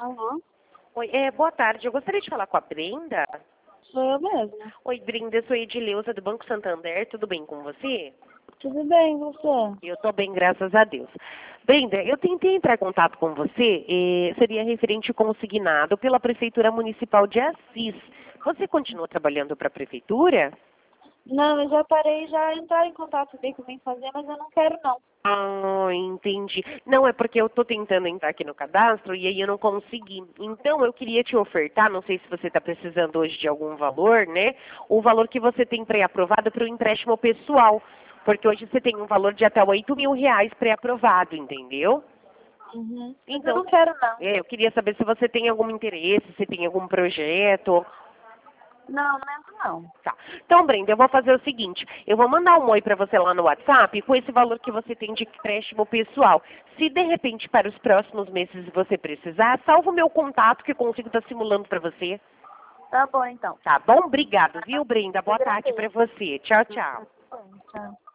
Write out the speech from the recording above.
Aham, Oi, boa tarde. Eu gostaria de falar com a Brenda. sou eu mesma. Oi, Brenda, eu sou Edileuza do Banco Santander. Tudo bem com você? Tudo bem, você? Eu estou bem, graças a Deus. Brenda, eu tentei entrar em contato com você, seria referente ao consignado pela Prefeitura Municipal de Assis. Você continua trabalhando para a Prefeitura? Não, eu já parei, já entrar em contato bem que eu vim fazer, mas eu não quero não. Ah, entendi. Não, é porque eu estou tentando entrar aqui no cadastro e aí eu não consegui. Então, eu queria te ofertar, não sei se você está precisando hoje de algum valor, né? O valor que você tem pré-aprovado para o empréstimo pessoal. Porque hoje você tem um valor de até R$ 8.000 pré-aprovado, entendeu? Uhum. Mas eu Então, não quero não. eu queria saber se você tem algum interesse, se tem algum projeto. Não, não entro não. Tá. Então, Brenda, eu vou fazer o seguinte, eu vou mandar um oi para você lá no WhatsApp com esse valor que você tem de empréstimo pessoal. Se de repente para os próximos meses você precisar, salva o meu contato que eu consigo estar simulando para você. Tá bom então. Tá bom? Obrigado, viu, Brenda? Eu Boa tarde para agradeço. você. Tchau, tchau. Tchau.